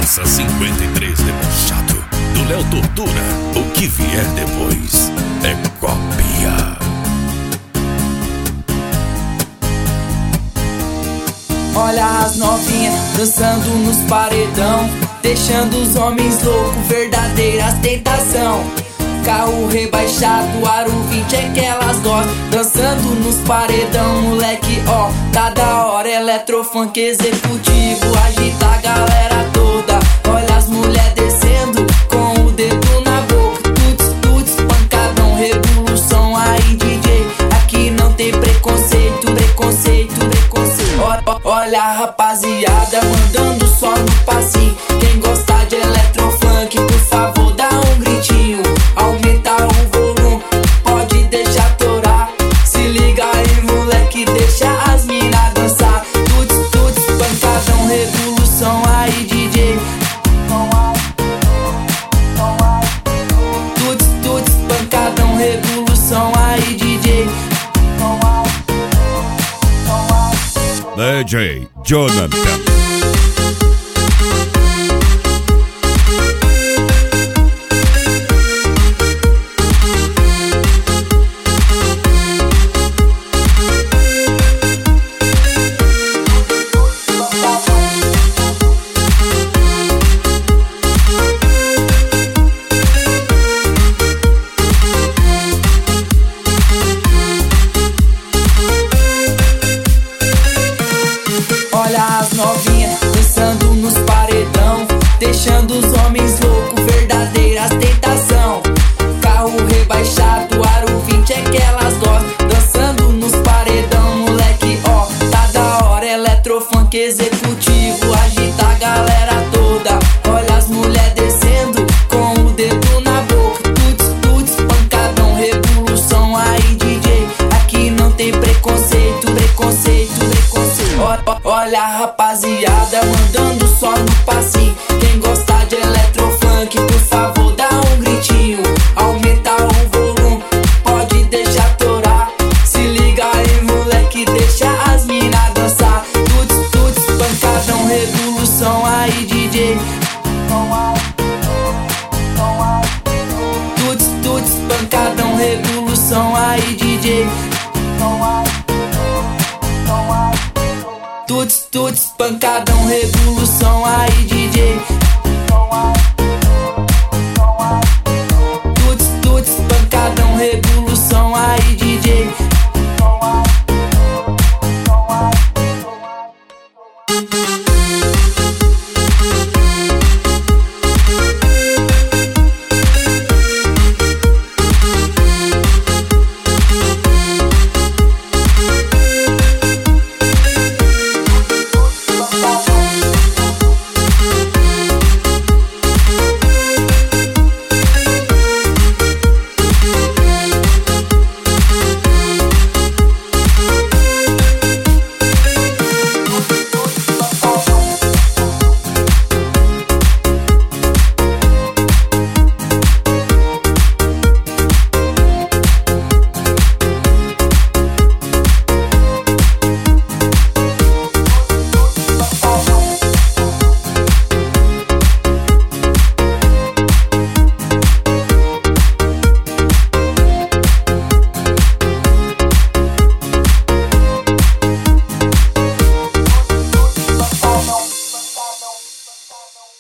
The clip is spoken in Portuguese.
Camisa 53 debochado do Léo Tortura. O que vier depois é cópia. Olha as novinhas dançando nos paredão, deixando os homens loucos, verdadeiras tentação. Carro rebaixado, aro 20 é que elas gostam, dançando nos paredão, moleque, ó, tá da hora. Eletrofunk executivo, agita a galera toda. Olha as mulheres descendo com o dedo na boca. Tuts, tuts, pancadão, revolução aí, DJ. Aqui não tem preconceito, preconceito, preconceito. Olha a rapaziada mandando só no passinho. Quem gostar de eletrofunk, por favor, dá um gritinho. Aumenta o volume, pode deixar torar. Se liga aí, moleque, deixa as mina dançar. Tuts, tuts, pancadão, revolução aí, DJ. Tuts, tuts, pancadão, revolução aí, DJ. DJ Jonathan. Olha as novinhas dançando nos paredão, deixando os homens loucos, verdadeiras tentação. Carro rebaixado, aro 20 é que elas gostam, dançando nos paredão, moleque, ó, tá da hora. Eletrofunk executivo, agita a galera toda. Olha as mulheres descendo com o dedo na boca. Tuts, tuts, pancadão, revolução aí, DJ. Aqui não tem preconceito, preconceito, preconceito. Olha a rapaziada mandando só no passinho. Quem gostar de eletrofunk, por favor, dá um gritinho. Aumenta o volume, pode deixar torar. Se liga aí, moleque, deixa as mina dançar. Tuts, tuts, pancadão, revolução aí, DJ. Tuts, tuts, pancadão, revolução aí, DJ. Tuts, tuts, pancadão, revolução aí, DJ. Tuts, tuts, pancadão, revolução aí, DJ.